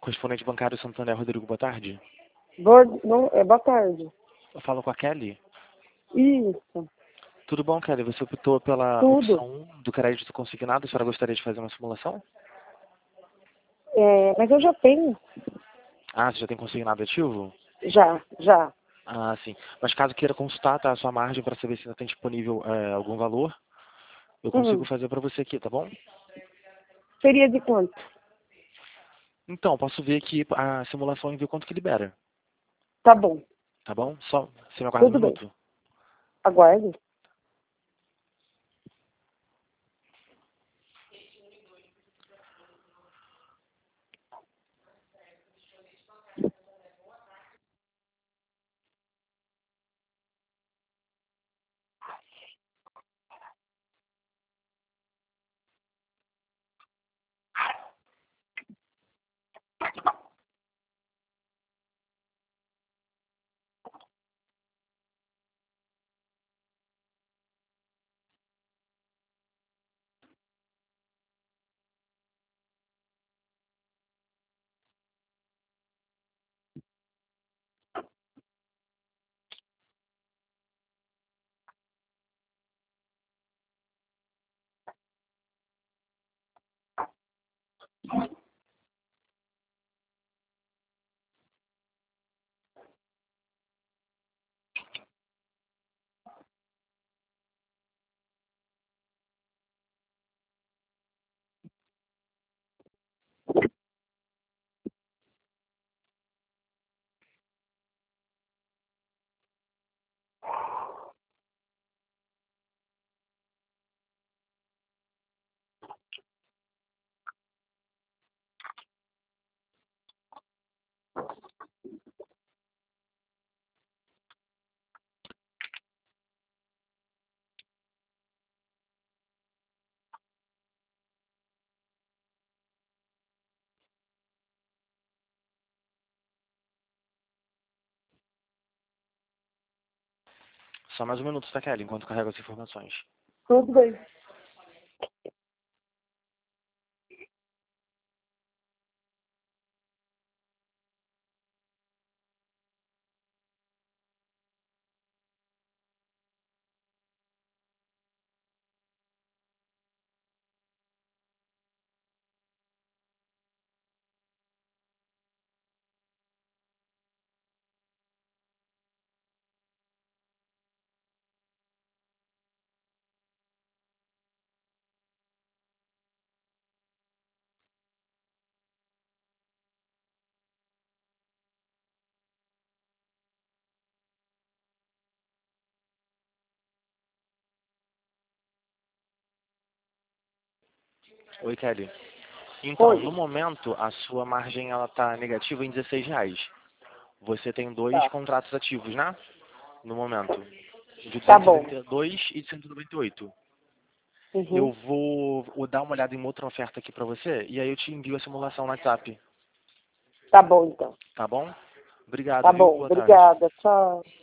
Correspondente bancário Santander, Rodrigo, boa tarde. Boa tarde. Eu falo com a Kelly. Isso, Tudo bom, Kelly? Você optou pela tudo. opção 1 do crédito consignado. A senhora gostaria de fazer uma simulação? Mas eu já tenho. Ah, você já tem consignado ativo? Já. Ah, sim. Mas caso queira consultar, tá, a sua margem para saber se ainda tem disponível algum valor, eu consigo fazer para você aqui, tá bom? Seria de quanto? Então, posso ver aqui a simulação e ver quanto que libera, Tá bom, tá bom? Só, você me aguarda um tudo bem. minuto. Aguarde. Só mais um minuto, tá, Kelly, enquanto carrego as informações. Tudo bem. Oi, Kelly. Então, Oi. no momento, a sua margem ela tá negativa em R$ 16. Você tem dois Tá. contratos ativos, né? No momento. De Tá bom. 272 e de 198. Uhum. Eu vou dar uma olhada em uma outra oferta aqui pra você e aí eu te envio a simulação no WhatsApp. Tá bom, então. Tá bom? Obrigado, Tá viu? bom. Boa tarde. Obrigada. Tchau.